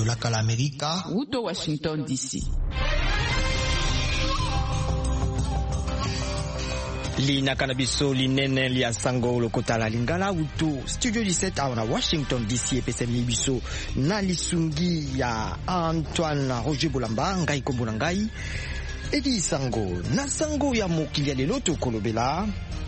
Radio Laka la Amerika, Uto Washington DC. Lina kanabiso linene lia sango lokota la lingala utu Studio 17 awana Washington DC epesemi biso na lisungi ya Antoine Roger Bolamba ngai kombo ngai edi sango na sango ya mokili ya lelo tokolobela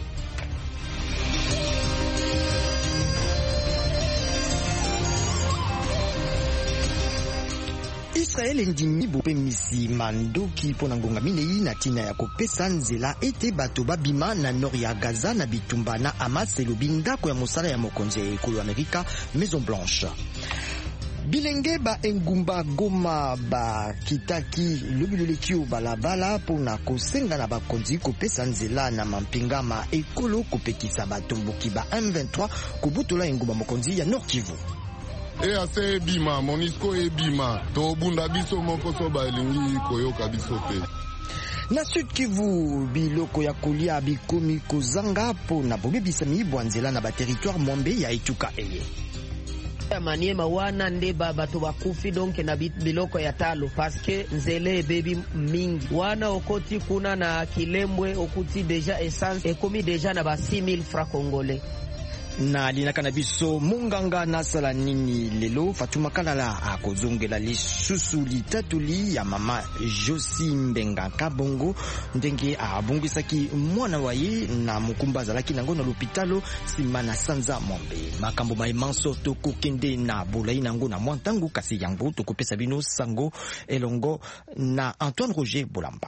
Israel endimi bopemisi mandoki pona ngonga minei na tina ya kopesa nzela ete bato babima na nord ya Gaza na bitumba na Hamas elobi ndako ya mosala ya mokonzi ya ekolo Amerika Maison Blanche. Bilenge ba engumba Goma ba kitaki lobilolekio balabala pona kosenga na bakonzi kopesa nzela na mampinga ma ekolo kopekisa batomboki ba M23 kubutola engumba mokonzi ya Nord Kivu. EAC ebima, Monisco ebima, to bunda biso moko so ba elingi koyoka biso te. Na Sud Kivu biloko ya kolia bikomi kozanga pona bobebisa mibwa nzela na ba territoire mombe ya Ituka eye. Maniema wana nde bato bakufi donc na biloko ya talo parce que nzele bebi mingi wana okoti kuna na Kilembwe okuti deja essence ekomi deja na ba 6000 francs congolais. Na linaka na biso munganga nasala nini lelo Fatuma Kalala akozongela lisusu litatuli ya mama Josi Mbenga Kabongo ndenge abongisaki mwana waye na mukumba zalaki nango na lopitalo simana sanza mombe makambo maimanso tokokende na bolai nango na mwantangu kasi yango tokopesa bino sango elongo na Antoine Roger Bolamba.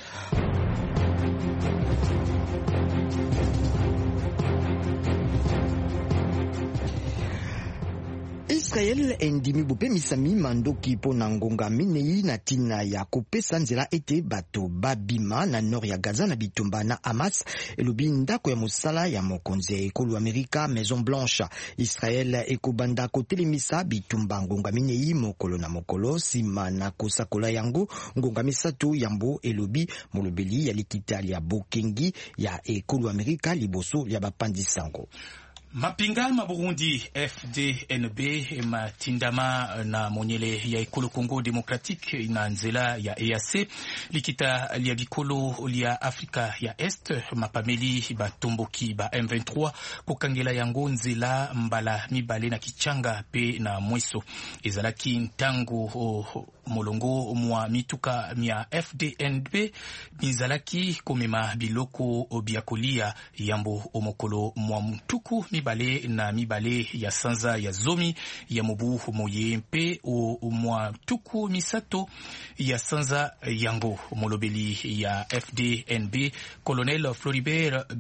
Israel endimi bopemisa mandoki pona ngonga minei na tina ya kopesa nzela ete bato babima na nord ya Gaza na bitumba na Hamas elobi ndako ya mosala ya mokonzi ya ekolo Amerika Maison Blanche. Israel ekobanda kotelemisa bitumba ngonga minei mokolo na mokolo sima na kosakola yango ngonga misato yambo elobi molobeli ya likitali ya bokengi ya ekolo Amerika liboso ya bapandi sango. Mapinga maburundi FDNB matindama na monyele ya ekolo Congo Democratique na nzela ya EAC likita lia bikolo lia Afrika ya Est mapameli batomboki ba M23 kokangela yango nzela mbala mibale na kichanga pe na mweso ezalaki ntango molongo mwa mituka mia FDNB nizalaki komema biloko biakolia yambo omokolo mwa mtuku mibale na mibale ya sanza ya zomi ya mobu moye mpe o mwa tuku misato ya sanza yango molobeli ya FDNB Colonel Floribert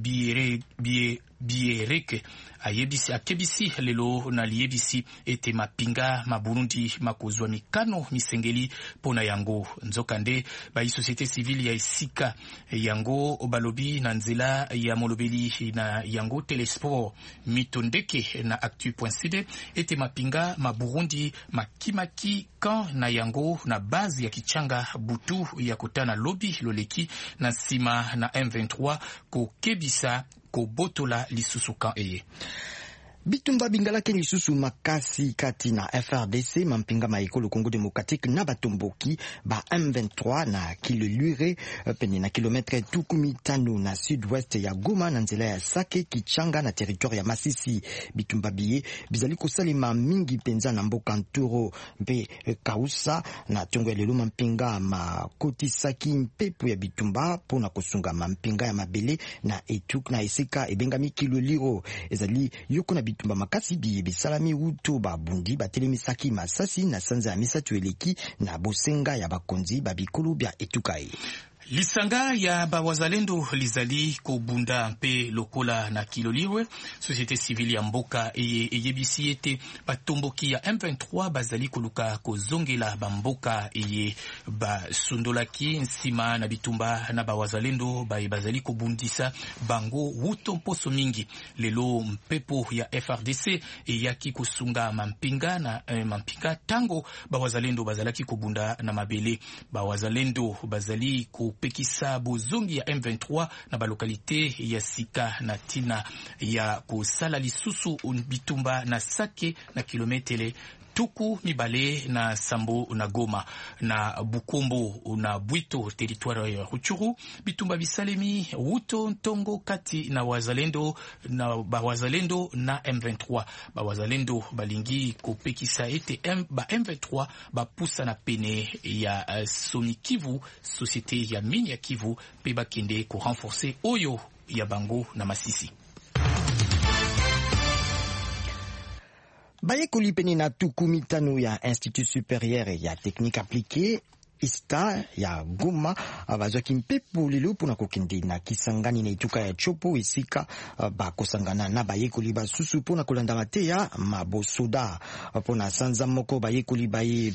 Biereke akebisi lelo na liebisi ete mapinga maburundi makozwa mikano misengeli pona yango nzokande ba société civile ya esika yango balobi na nzela ya molobeli na yango Telesport mitondeke na actu.cd ete mapinga maburundi makimaki kan na yango na base ya kichanga butu ya kotana lobi loleki na sima na M23 ko kebisa ko botola lisusu kan eye. Bitumba bingalaki lisusu makasi kati na FRDC mampinga maekolo Congo Democratique na batomboki ba M23 na kilolure pene na kilometre tukumi tano na sud-ouest ya Goma na nzela ya Sake Kichanga na territoire ya Masisi. Bitumba biye bizali kosalema mingi penza na mboka Nturo mpe Kausa na tongo ya lelo mampinga makotisaki mpepo ya bitumba pona kosunga mampinga ya mabele na etuk na esika ebengami kiloliro ezali yoko na bitumba makasi biye bisalami uto babundi batelemisaki masasi na sanza ya misatu eleki na bosenga ya bakonzi babikolo bya etukai. Lisanga ya bawazalendo lizali kobunda mpe lokola na kiloliwe société civile ya mboka eyebisi ete batomboki ya M23 bazali koluka kozongela bamboka eye basundolaki nsima na bitumba na bawazalendo bazali kobundisa bango wuto mposo mingi lelo mpepo ya FRDC eyaki kusunga mampinga na mampinga tango bawazalendo bazalaki kobunda na mabele bawazalendo bazali pekisa bozongi ya M23 na balokalite ya Sika na tina ya kusala lisusu bitumba na Sake na kilometele tuku mibale na Sambo na Goma na Bukombo na Bwito territoire ya Ruchuru bitumba bisalemi Wuto Ntongo kati na wazalendo na M23 wazalendo balingi kopekisa ete M23 bapusa na pene ya Soni Kivu société ya mine ya Kivu pe bakende ko renforcer oyo ya Bango na Masisi. Bayekoli peni na tuku mitano ya Institut Supérieur ya Technique Appliquée ISTA ya Goma bazwaki mpepo lelo pona kokende na Kisangani na ituka ya Chopo esika bakosangana na bayekoli basusu pona kolanda mateya mabosoda pona sanza moko bayekoli baye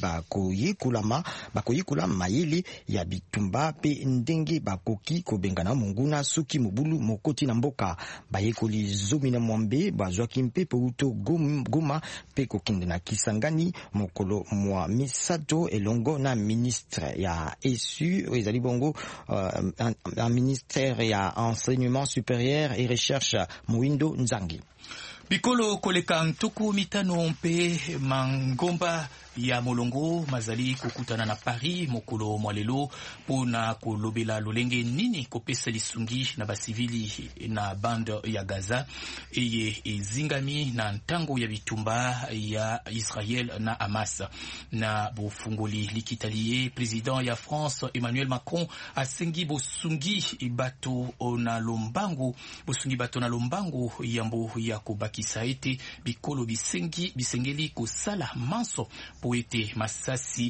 bakoyekula mayele ya bitumba pe ndenge bakoki kobengana monguna suki mobulu mokoti na mboka bayekoli zomi na mwambe bazwaki mpepo uto Goma pe kokende na Kisangani mokolo mwa misato elongo na ministre ya ESU ezali bongo un ministère ya enseignement supérieur et recherche Muindo Nzangi. Bikolo koleka ntuku mitano mpe mangomba ya molongo mazali kukutana na Paris mokolo mwalelo pona kolobela lolenge nini kopesa lisungi na basivili na bande ya Gaza eye ezingami na ntango ya bitumba ya Israel na Hamas na bofungoli likitalie president ya France Emmanuel Macron asengi bosungi bato na lombangu yambo ya kobakisa ete bikolo bisengeli kosala manso poete masasi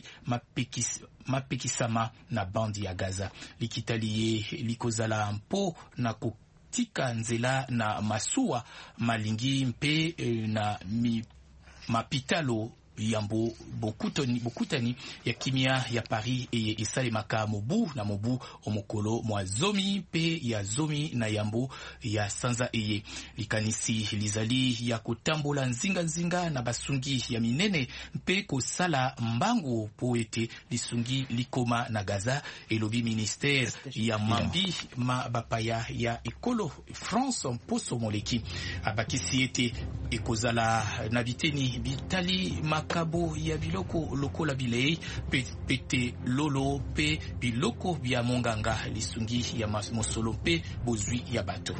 mapekisama na bandi ya Gaza likitalie likozala mpo na kutika nzela na masuwa malingi mpe na mapitalo yambo bokutani ya kimia ya Paris eye esalemaka mobu na mobu omokolo mwa zomi pe ya zomi na yambo ya sanza eye likanisi lizali ya kutambola nzinga na basungi ya minene mpe kosala mbangu poete lisungi likoma na Gaza elobi ministère ya mambi bapaya ya ekolo France mposo moleki abakisi ete ekozala na biteni bitali makabo ya biloko lokola bilei pete lolo pe biloko bya monganga lisungi ya mosolo pe bozwi ya bato.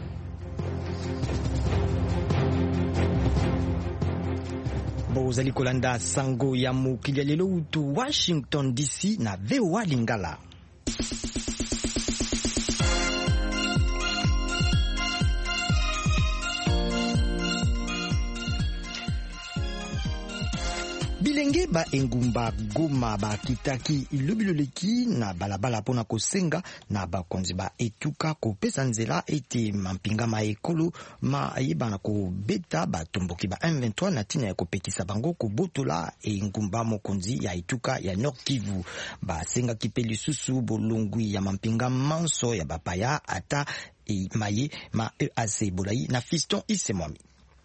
Bozali kolanda sango ya mokili lelo utu Washington DC na VOA Lingala. Bilenge ba engumba Goma ba kitaki ilobiloleki na balabala pona kosenga na bakonzi ba etuka kopesa nzela ete mampinga ma ekolo ma yebana ko beta batomboki ba M23 na tina ya kopekisa bango kobotola engumba mokonzi ya etuka ya Nord Kivu basenga kipeli susu bolongwi ya mampinga manso ya bapaya ata maye ma EAC bolai na Fiston Isemwami.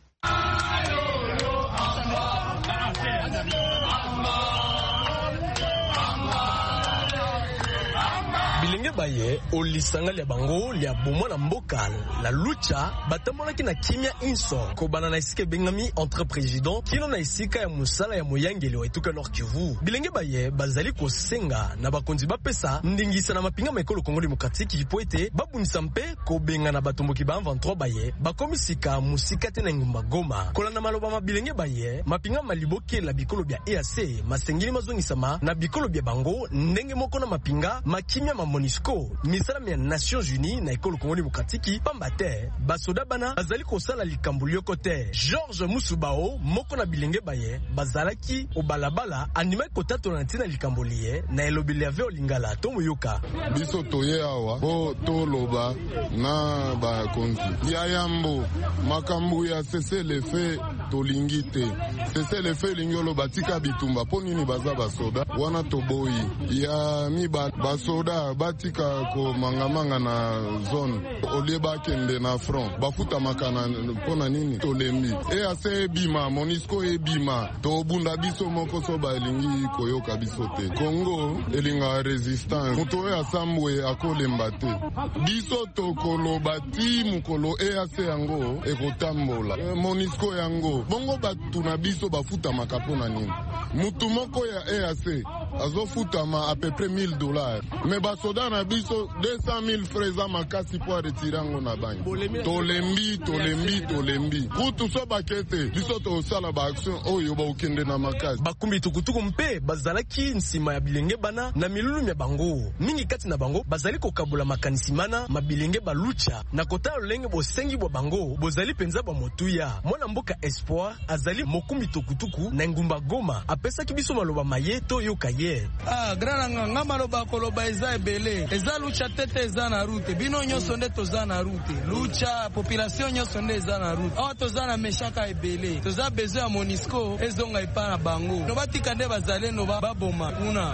Bilenge baye olisanga lia bango lia bomwa na mboka la lucha batambolaki na kimia inso kobana na isike bengami entre président kino na isika ya musala ya moyangeli wa etuka Nord Kivu. Bilenge baye bazali kosenga na bakonzi bapesa ndingisa na mapinga maekolo Kongo Demokratiki po ete babunisa mpe kobenga na batomboki ba 23 baye bakomisika musika te na ngumba Goma kolanda maloba mabilenge baye mapinga maliboke la bikolo bya EAC masengeli mazongisama na bikolo bya bango ndenge moko na mapinga makimia MONUSCO misala ya Nations Unies na ekolo Kongo Demokratiki pambate basoda bana bazali kosala likambulio kote George Musubao moko na bilenge baye bazalaki obalabala anima kotato na ntina likambolie na elobeli ya Veo Lingala tomu yoka biso toye awa po toloba na bakonzi ya yambo makambu ya cessez le feu tolingite cessez le feu lingolo batika bitumba po nini baza basoda wana toboyi ya mi basoda batika ko mangamanga na zone olieba kende na front bafuta makana pona nini tolembi EAC ebima MONUSCO ebima to bunda biso moko so balingi koyoka biso te Congo elinga resistance muto ya sambwe akolemba te biso to kolobati mukolo EAC yango ekotambola MONUSCO yango bango bongo batu na biso bafuta makapona nini mutu moko ya EAC azofutama à peu près $1000 mais basoda na biso 200,000 francs za makasi po retirango na banyi tolembi kutu so bakete biso tosala ba action oyo baokende na makasi bakumbi tukutuku mpe bazalaki nsima ya bilenge bana na milulu ya bango mingi kati na bango bazali kokabula makanisi mana mabilenge balucha na kota lolenge bosengi bwa bango bozali penza ba motuya mwana mboka Espoir azali mokumbi tukutuku na ngumba Goma apesaki biso maloba mayeto yokaye grana nga maloba koloba eza ebele eza lucha tete eza na route bino nyonso nde toza na route lucha population nyonso nde eza na route awa toza na meshaka ebele toza besoin ya Monisco ezonga epa na bango no batika nde bazalendo baboma kuna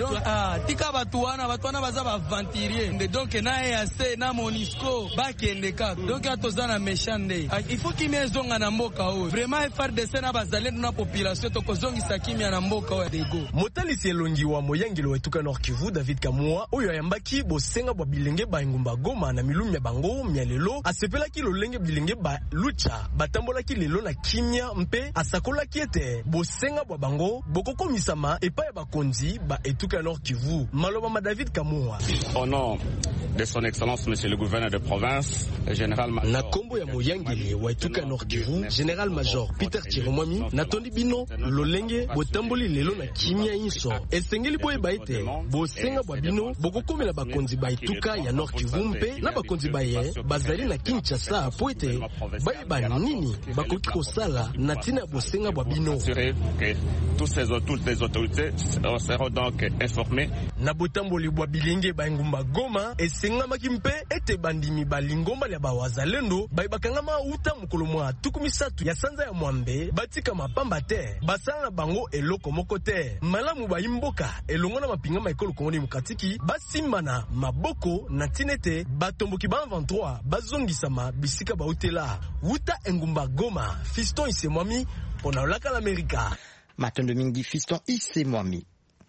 tika batu wana baza baventurier nde donc na EAC na Monisco bakende kaka donc toza na meshande il faut kimia ezonga na mboka oyo vraiment FARDC na bazalendo na population tokozongisa kimia na mboka oyo dego motalisi elongi wa moyangelo wetuka Nord Kivu David Kamua oyo ayambaki bosenga bwa bilenge ba ngumba Goma na milumi ya bango myalelo asepelaki lolenge bilenge ba lucha batambolaki lelo na kimia mpe asakolaki ete bosenga bwa bango bokokomisama epa ya bakonzi ba etuka Nord Kivu maloba ma David Kamua au nom de son excellence monsieur le gouverneur de province général major na kombo ya moyangeli wa etuka Nord Kivu général major Peter Chiromwami natondi bino lolenge botamboli lelo na kimia inso esengeli boye baite bosenga bwa bino bokokomela bakonzi ba etuka ya Nord Kivu mpe na bakonzi baye bazali na Kinshasa po ete bayeba nini bakoki kosala na tina bosenga bwa bino toutes les autorités seront donc informées na botamboli bwa bilenge ba ngumba Goma esengamaki mpe ete bandimi balingomba ya bawazalendo bayibakangama uta mukolo mwa tukumisatu ya sanza ya mwambe batika mapamba te basala na bango eloko moko te malamu bayimboka elongo na mapinga maekolo Kongo Demokratiki basimbana maboko na tinete batomboki ba 23 bazongisama bisika bautela uta engumba Goma Fiston Isemwami pona olaka l'Amerika matondo mingi Fiston Isemwami.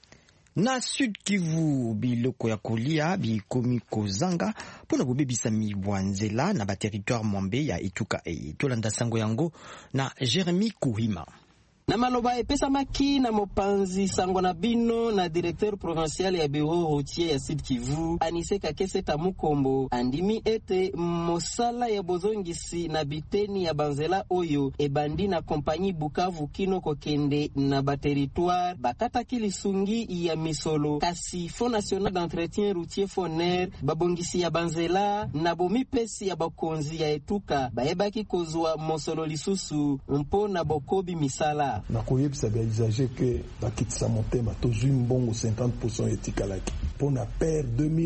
Na Sud Kivu biloko ya kolia bikomi kozanga pona bobebisa mibwanzela na ba territoire mwambe ya Ituka tolanda sango yango na Jeremy Kuhima. Na maloba epesamaki na mopanzi sango na bino na directeur provincial ya bureau routier ya Sud Kivu Anise Kakeseta Mukombo andimi ete mosala ya bozongisi na biteni ya banzela oyo ebandi na kompagnie Bukavu kino kokende na ba territoire bakata kilisungi ya misolo kasi Fonds National d'Entretien Routier Foner babongisi ya banzela na bomipesi ya bakonzi ya etuka bayebaki kozwa mosolo lisusu mpo na bokobi misala na koyebisa ba usager que bakitisa motema tozwi mbongo 50% etikalaki pona per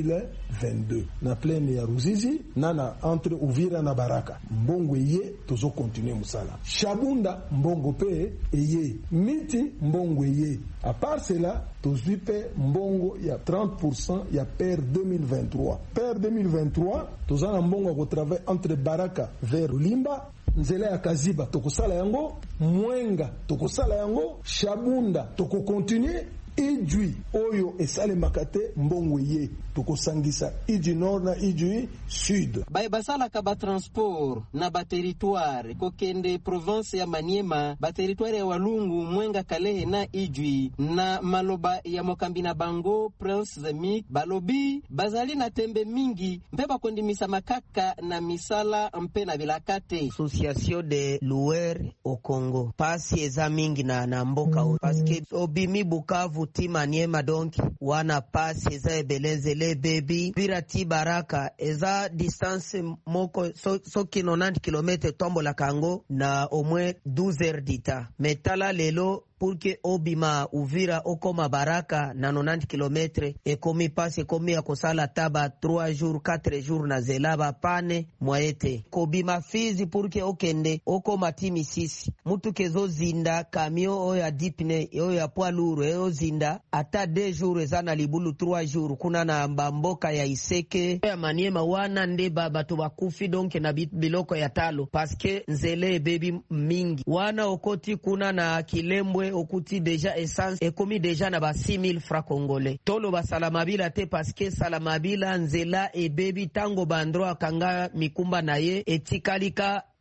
2022 na plaine ya Ruzizi na entre Uvira na Baraka mbongo ye tozo continuer musala Shabunda mbongo pe eye miti mbongo ye à part cela tozwi pe mbongo ya 30% ya per 2023 per 2023 tozana mbongo ko travail entre Baraka vers Limba nzela ya Kaziba tokosala yango Mwenga tokosala yango Shabunda toko continuer Ijui oyo esale makate mbongo ye tokosangisa Ijui Nord na Ijui Sud basala ka ba transport na ba territoire kokende province ya Maniema ba territoire ya Walungu Mwenga Kalehe na Ijui na maloba ya mokambi na bango Prince Zemik balobi bazali na tembe mingi mpe bakondimisa makaka na misala mpe na bilakate association de loueur au Congo pasi eza mingi na mboka parce que obimi Bukavu ti Maniema donc wana pasi eza ebelezele baby birati Baraka eza distance moko soki 90 km tombo la Kango na au moins 12 heures d'ita metala lelo pour que obima Uvira okoma Baraka na 90 km ekomi passe ekomi ya kosala taba 3 jours 4 jours na zelaba pane moyete kobima Fizi pour que okende okoma timi 6 mutu kezo zinda camion oya dipne oya poids lourd oya zinda ata 2 jours ezana libulu 3 jours kuna na mboka ya Iseke ya Maniema wana nde bato bakufi donc na biloko ya talo parce que nzele baby mingi wana okoti kuna na Kilembwe okuti déjà essence ekomi déjà na ba 6000 francs congolais tolo ba salamabila te parce que salamabila nzela ebebi tango bandro akanga mikumba na ye etikalika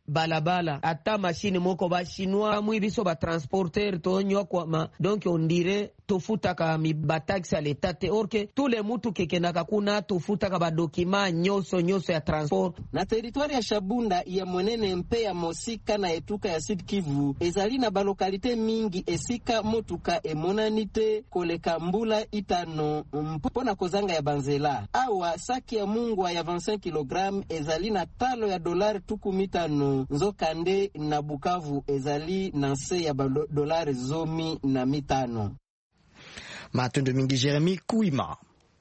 balabala ata machine moko ba chinois mwi biso ba transporteur to nyokwa donc on dirait tofuta ka mi bataxi à l'état te orke tous les mutu kekenaka kuna tofuta ka ba document nyoso ya transport na territoire ya Shabunda ya monene mpe ya Mosika na etuka ya Sud Kivu ezali na balokalite mingi esika motuka emonanite koleka mbula itano mpona kozanga ya banzela awa saki ya mungwa ya 25 kg ezali na talo ya dolari $15 nzokande na Bukavu ezali na se ya dolari 15. Matondo mingi Jeremy Kuima.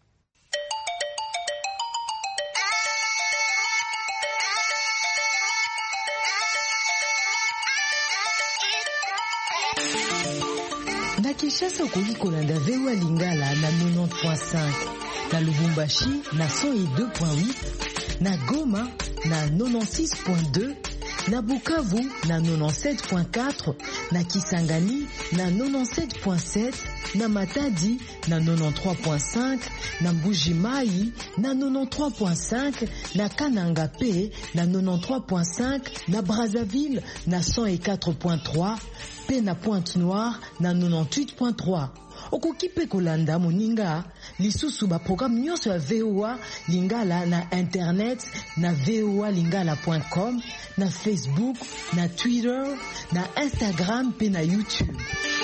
Na Kinshasa okoki kolanda VOA Lingala na 90.5, na Lubumbashi na 102.8, na Goma na 96.2, na Bukavu na 97.4, na Kisangani na 97.7, na Matadi na 93.5, na Mbuji-Mayi na 93.5, na Kananga P na 93.5, na Brazzaville na 104.3, pe na Pointe-Noire na 98.3. Okoki pe kolanda moninga lisusu ba programme nyonso ya VOA Lingala na internet na voalingala.com, na Facebook, na Twitter, na Instagram pe na YouTube.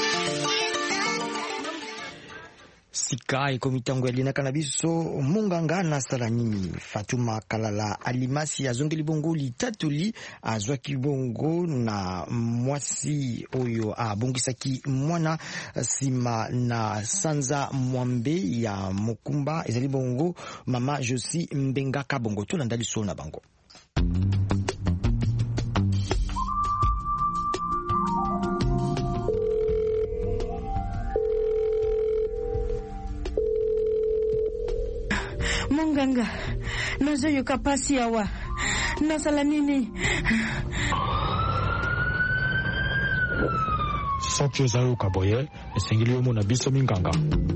Sika ekomitango ya lina kanabiso munganga na sala nini Fatuma Kalala Alimasi azongeli bongo litatoli azwaki bongo na mwasi oyo abongisaki mwana sima na sanza mwambe ya mokumba ezali bongo mama Josi Mbenga Kabongo tolanda liso na bango. Munganga, nazo yoka pasi yawa. Nasala nini? Soki ozayo kaboye, esengeli yo mona biso minganga.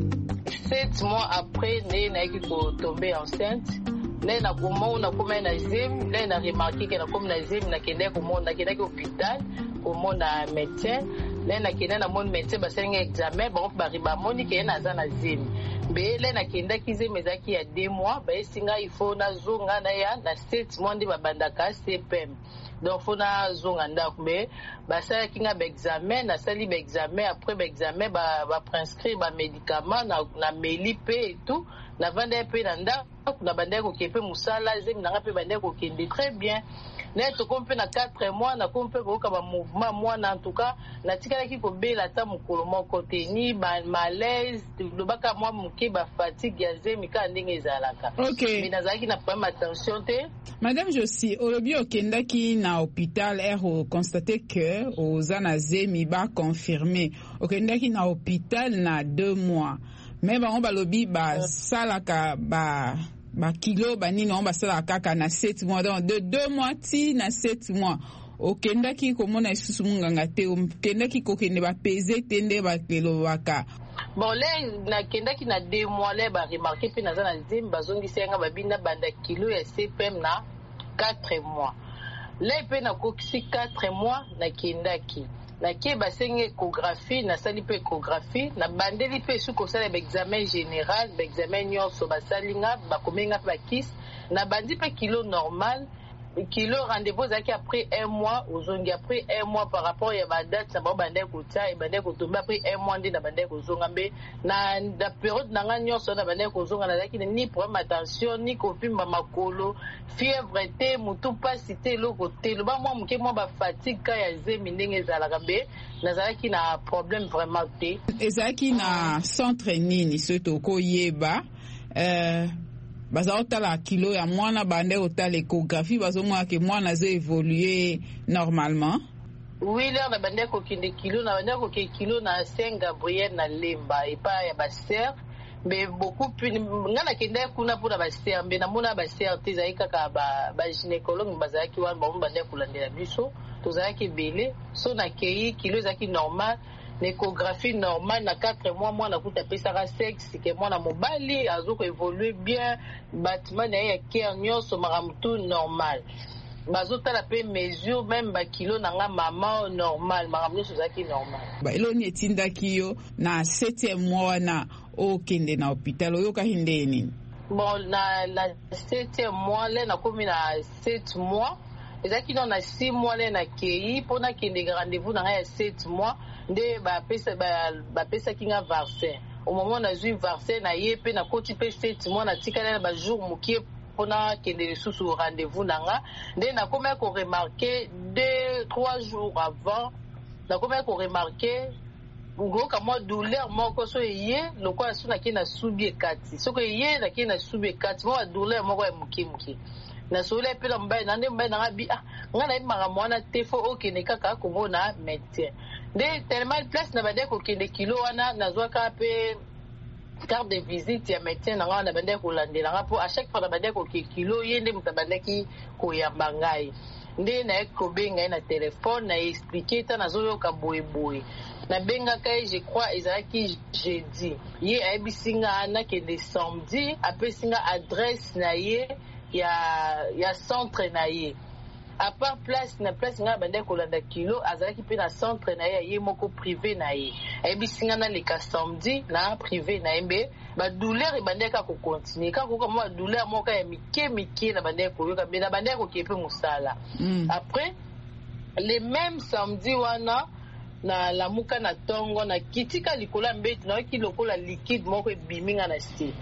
7 mois après, né na ki ko tomber enceinte. Né na komo na koma na zim, né na remarqué que na comme na zim na kende ko monde na kende ko hôpital, ko monde na médecin. Né na kende na monde médecin ba senga examen, ba riba moni ke na za na zim. Bele na kenda kize mezaki ya 2 mois ba esinga ifo na zonga na ya na 7 mois ndi babandaka CPM donc fo na zonga ndako me basala kinga ba examen na sali ba examen après ba examen ba prescrire ba médicament na meli pe et tout na vanda pe na ndako na banda ko kepe musala zemi na pe banda ko kende très bien na to kompe na 4 mois na kompe ko ka ba mouvement moi en tout cas na tikala ki ko bela ta mukolo moko te ni ba malaise do baka moi muke ba fatigue ya zemi ka ndenge ezalaka. Okay. Mais nazaki na problème attention te. Madame Josi, olobi okendaki na hôpital ero constaté que ozana zemi ba confirmé. Okendaki na hôpital na 2 mois. Mais ba on ba lobi ba salaka ba kilo banini on ba sala kaka na 7 mois donc de 2 mois ti na 7 mois okendaki komona isusu munganga te okendaki kokende ba peser tende ba kilo waka bon le na kendaki na 2 mois le ba remarquer pe na za na zim bazongisi nga babinda banda kilo ya CPM na 4 mois le pe na kokisi 4 mois na kendaki na ke basenge échographie na sali pe échographie na bandeli pe suko sala ba examen général ba examen nyonso basalinga bakomenga ba kis na bandi pe kilo normal kilo rendez-vous zaki après 1 mois ozongi après 1 mois par rapport ya ba date na ba bandai kota e bandai kotomba après 1 mois ndi na bandai kozonga mbe na da période na nga nyonso na bandai kozonga na zaki ni problème attention ni kopimba makolo fièvre te mutu pasi te loko te lo ba mwa muke mwa ba fatigue ka ya zemi ndenge ezalaka mbe nazalaki na problème vraiment te ezalaki na centre nini soto koyeba baza otala kilo ya mwana bande otala échographie bazomona ke mwana zo évoluer normalement. Oui, là na bande ko kinde kilo na bande ko kilo na Saint Gabriel na Lemba et pas ya ba sœur mais beaucoup plus ngana kinde kuna pour ba sœur mais na mona ba sœur te zaika ka ba gynécologue bazaki wan ba bande ko landela biso to zaki belé so na kei kilo zaki normal l'échographie normale na 4 mois moi na kuta pesa ka sexe que moi na mobali azoko évoluer bien bâtiment na ya cœur nyonso maramutu normal bazotala pe mesure même bakilo nanga mama normal makambo nyonso ezalaki normal. eloni etindaki yo na 7e mois wana okende na hôpital oyokaki ndenge nini? Bon, na 7e mois le nakomi na 7 mois ezalaki na 6 mois le nakei mpona kende rendez-vous nanga ya 7 mois nde bapesaki nga vaccin. Au moment nazwi vaccin na ye mpe nakoti mpe 7 mois natikali na bajour mokie mpona kende lisusu rendez-vous nanga nde nakomaki koremarke 2-3 jours avant nakomaki koremarke ngoka mwa douleur moko so eye lokola so nakei na subi ekati soko eye nakei na subi ekati mwa douleur moko ya moke nasola mpe na mobali na nde mobali nanga bi ngai nayebi makambo wana te fo okende kaka komona médecin nde tellement place na bandeki kokende kilo wana nazwaka mpe carte de visite ya médecin nanga wana bandeki kolandelanga mpo à chaque fois na bandeki koke kilo ye nde moto abandeki koyamba ngai nde nayeki kobenga ye na telefone na explike ta nazoyoka boyeboye nabengaka ye je crois ezalaki jeudi ye ayebisi nga nakende samedi apesi nga adresse na ye ya centre na ye à part place nga bandeki kolanda kilo azalaki mpe na centre na ye moko privé na ye ayebisi nga naleka samedi na privé na ye mbe badouleur ebandeki kokontinue kaka koyoka mwa badouleur moko ya mike na bandeki koyoka mbe na bandeki kokie mpe mosala après le même samedi wana na lamuka na ntongo na kitika likolo ya mbetu nayoki lokola liquide moko ebiminga na se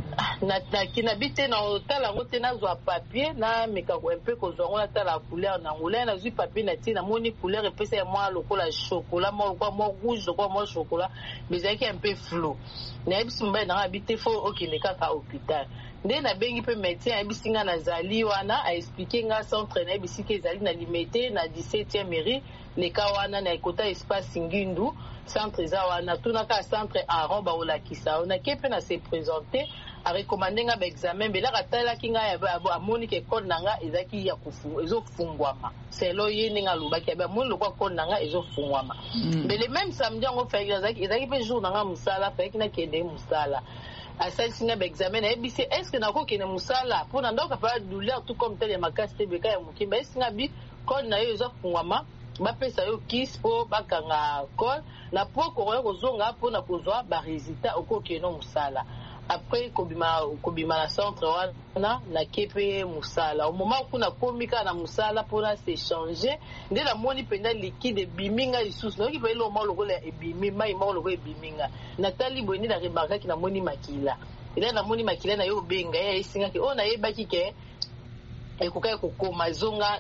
nabi te na otala yango te nazwa papier nameka mpe kozwa yango natala couleur nango le nazwi papier na tie namoni couleur epesa ya mwa lokola chokola mwa rouge lokola mwa chokola mais ezalaki ya mpe flou nayebisi mobali nanga abi te fo okende kaka hôpital nde nabengi mpe médecin ayebisi nga nazali wana aexplike nga centre nayebisi ke ezali na limete na 17e mairie leka wana na ekota espace ngindu centre eza wana tunaka centre aron baolakisa onake mpe na se présente arekomande nga baexamen mbelaka atalaki ngai amoni ke kode na nga ezalaki ezofungwama selo ye ndenge alobaki abe amoni lokwa kode na nga ezofungwama mbele même samedi yango ezalaki mpe jour na nga mosala fayaki nakende mosala asalisi nga baexamen nayebisi estce nakokende mosala mpona ndoka pa douleur tout comme tel ya makasi te beka ya mokimba esi nga bi kode na yo ezofungwama bapesa yo kisi mpo bakanga col na po kokoya kozonga mpona kozwa baresultat okokende mosala après kobima na centre wana nake mpe mosala au moment kuna komi kaka na mosala mpona s'échanger nde namoni mpenza liquide ebiminga lisusu nayoki mpe elo moko lokola ebimi mai moko lokola ebiminga natali boye nde naremarkaki namoni makila ela namoni makila na yo obenga ye ayesingaki oyo nayebaki ke ekokaki kokoma zonga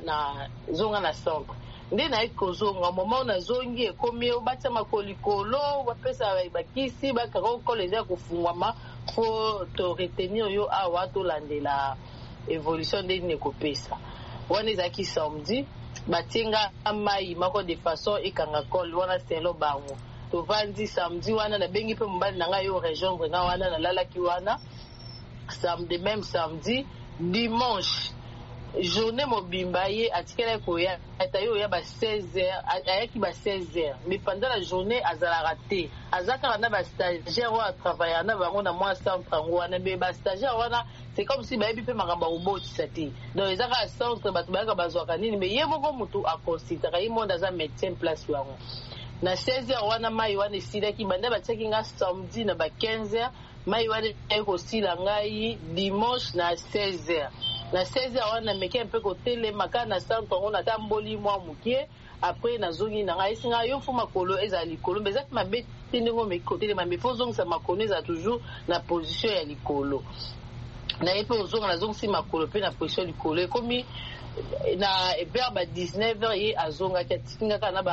na centre nde nayeki kozonga moma oyo nazongi ekomi obatia makolikolo bapesa bakisi bakaka okolo eza ya kofungwama fo to retenir yo awa tolandela évolution nde nini ekopesa wana ezalaki samedi batinga mai moko de façon ekanga kole wana selo bango tovandi samedi wana nabengi mpe mobali na ngai yo rejoindre nga wana nalalaki wana samedi même samedi dimanche journée mobimba ye atikala koya ataye oya ba 16h ayaki ba 16h mais pendant la journée azalaka te azaka na ba stagiaire wa travailler na bango na moi centre ngo wana be ba stagiaire wana c'est comme si bayebi pe makamba ubotisa te donc ezaka centre bato bayaka bazwaka nini mais ye moko mutu akonsitaka ye monde aza médecin place yango na 16h wana mai wana esilaki banda batiaki nga samedi na ba 15h mai wana ekosila ngai dimanche na 16h na 16h wana meke mpe kotelema kaka na centre ngo natamboli mwa mokie après nazongi na ngai esinga yo mfu makolo ezala likolo mbe ezaki mabe te ndenge omeki kotelema mbe fo ozongisa makolo ezala toujours na position ya likolo naye mpe ozonga nazongisi makolo mpe na position ya likolo ekomi na vers ba 19h ye azongaki atikingaka na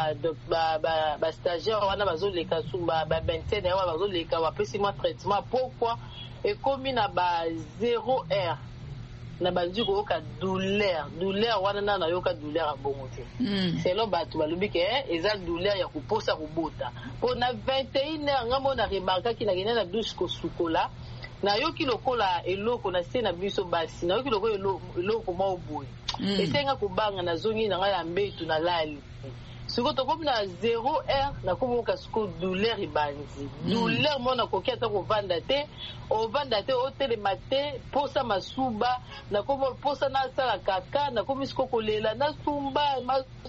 bastagiaire wana bazoleka su babentene ya wana bazoleka bapesi mwa traitement pourquoi ekomi na ba 0h na bandi koyoka douleur wana na nayoka douleur ya bongo te selo bato balobi ke eza douleur ya koposa kobota mpo na 21h ngambo na remarkaki nakende na douche kosukola nayoki lokola eloko na se na biso basi nayoki lokola eloko mwa oboye esenga kobanga nazongi na ngai ya mbetu nalali siko to comme na 0 heure na komo ka siko douleur ibandi douleur mona kokia ta ko vanda te o telema te posa masuba na komo posa na sala kaka na komi siko kolela na sumba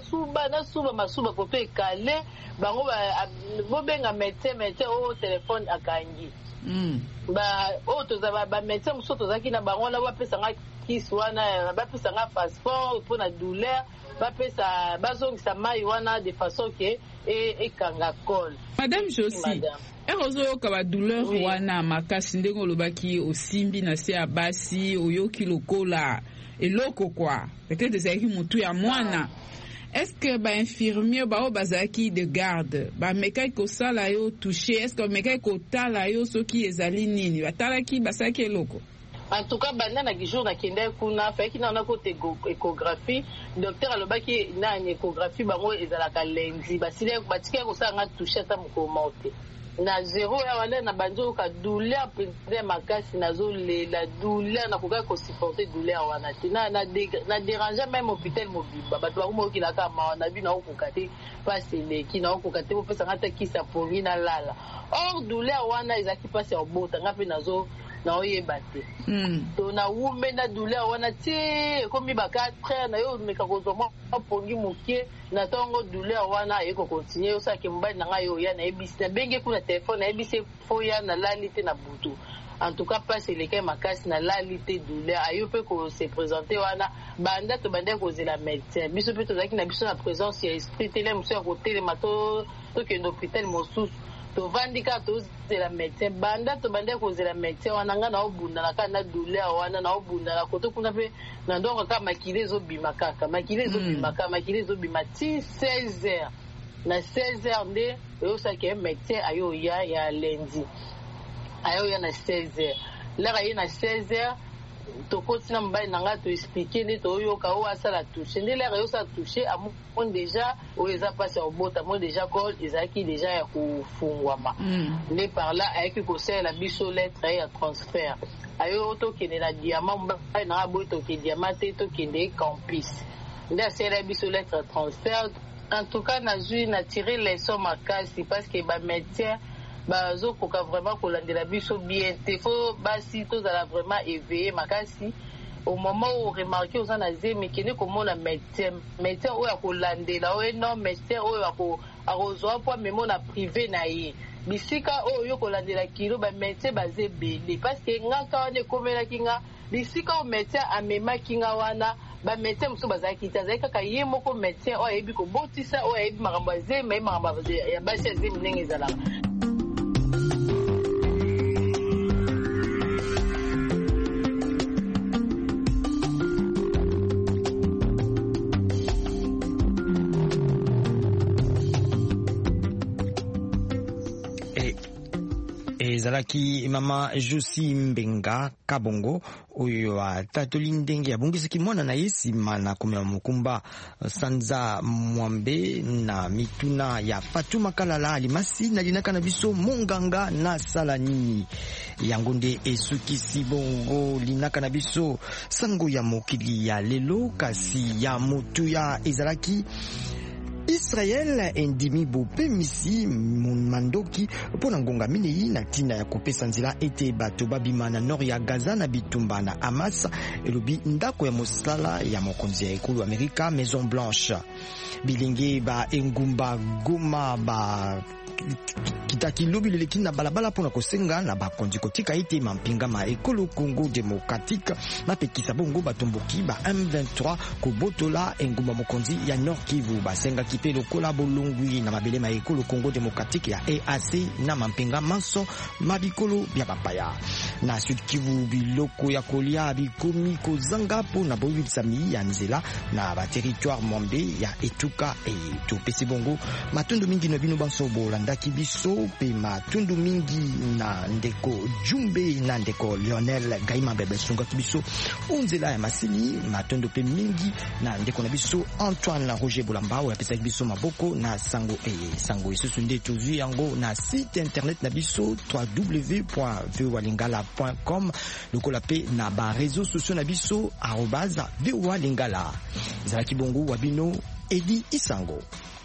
masuba ko to ekale bango bo benga médecin o téléphone akangi ba o to za ba médecin muso to zaki na bango na ba pesa nga kiswana ba pesa nga passeport pour na douleur ba pesa bazongisa mai wana de façon que ekanga col. Madame Josie, erozo ka ba douleur wana makasi ndengo lobaki osimbi na se abasi oyoki lokola eloko kwa peut-être ezaki mutu ya mwana. Est-ce que ba infirmier ba o bazaki de garde ba mekai ko sala yo toucher, est-ce que mekai ko tala yo soki ezali nini batalaki basaki eloko? En tout cas, banda na jour na kende kuna fa ki na côté échographie, docteur alobaki na échographie bango ezalaka lundi basile batike ko sanga toucher ta moko morte. Na 0 ya wale na banjo ka douleur peut makasi nazo la douleur na koka ko supporter douleur wana na déranger même hôpital mobile bato ba ko ki la kama na bi na okokate passe le ki na okokate ko pesa ngata kisa poni na lala. Or douleur wana ezaki passe obota ngapi nazo na oyebate to na wume na douleur wana ti komi ba 4 heures na yo meka ko zoma pongi mukie na tongo douleur wana eko continuer o saki mbali na ngayo ya na ebisi benge kuna téléphone na ebisi foya na lalite na butu. En tout cas pas c'est lesquels makasi na lalite douleur ayo pe ko se présenter wana banda to banda ko zela médecin biso pe to zaki na biso na présence ya esprit tele muso ya ko tele mato to ke hôpital mosusu to vandika to zela médecin banda to banda ko zela médecin wana nga na obunda na kana douleur wana na obunda na koto kuna pe na ndongo ka makile zo bima kaka makile zo bima ti 16 heures na 16 heures nde yo saki médecin ayo ya lundi ayo ya na 16 heures la ya na 16 heures to kotina mbali nanga to expliquer ni to yo ka o asala toucher ni la yo sa toucher on déjà o eza passe au bota mo déjà col ezaki déjà ya kufungwama ne par là avec ko sala biso lettre ya transfert ayo to kene na diamant mbali na bo to ke diamant to kende campus nda sala biso lettre transfert. En tout cas na jui na tirer les sommes à kasi parce que ba médecin bazo koka vraiment kolandela biso bien te faut basi tozala vraiment éveillé makasi au moment où remarquer aux na zemi kene komona médecin oyo akolandela oyo non médecin oyo akozwa po memo na privé na ye bisika oyo kolandela kilo ba médecin baze belé parce que ngaka wana komelaki nga bisika o médecin amemaki nga wana ba médecin muso bazaki tazaki kaka ye moko médecin oyo ayebi kobotisa oyo ayebi makambo azemi makambo ya basi azemi ndenge ezalaka. ezalaki mama Josie Mbenga Kabongo oyo atatoli ndenge abongisaki mwana na ye nsima na komema mokumba Sanza Mwambe na mituna ya Fatuma Kalala Alimasi nalinaka na biso monganga na sala nini yango nde esukisi bongo linaka na biso sango ya mokili ya lelo kasi ya motu ya ezalaki Israel endimi bope misi mandoki pona ngonga minei na tina ya kopesa nzela ete bato babima na nord ya Gaza na bitumba na Hamas elobi ndako ya mosala ya mokonzi ya ekulu Amerika Maison Blanche bilenge ba engumba Goma ba kitaki lobi leleki na balabala pona kosenga na bakonzi kotika ete mampinga ma ekolo Congo démocratique mapekisa bongo batomboki ba M23 kobotola engumba mokonzi ya Nord Kivu basenga kipe lokola bolongwi na mabele ma ekolo Congo démocratique ya EAC na mampinga manso mabikolo bya bapaya na Sud Kivu biloko ya kolia bikomi kozanga pona boyibisami ya nzela na ba territoire mombe ya etuka e to pesi bongo matundu mingi na bino banso bolanda kibiso pe matundu mingi na ndeko Jumbe na ndeko Lionel Gaima bebe sunga kibiso unzela ya masini matundu pe mingi na ndeko na biso Antoine na Roger Bolambao ya pesa kibiso maboko na sango sango isusu nde tuzu yango na site internet na biso www.voalingala.com lokola pe na ba réseaux sociaux na biso @voalingala zala kibongo wabino Edi Isango.